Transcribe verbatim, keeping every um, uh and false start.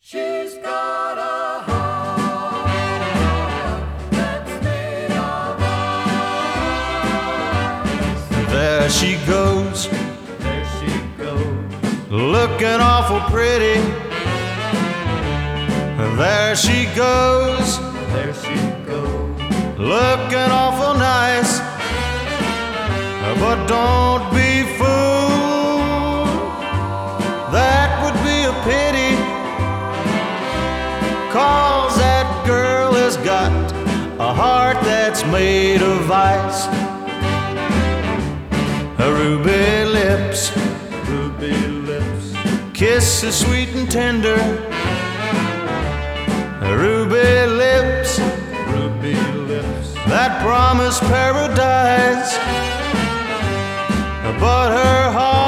She's got a heart that's made of ice. There she goes, There she goes, looking awful pretty. There she goes, there she goes, looking awful nice. But don't be fooled, that would be a pity, 'cause that girl has got a heart that's made of ice. Her ruby lips, ruby lips, kisses sweet and tender. Her ruby lips, ruby lips, that promise paradise. But her heart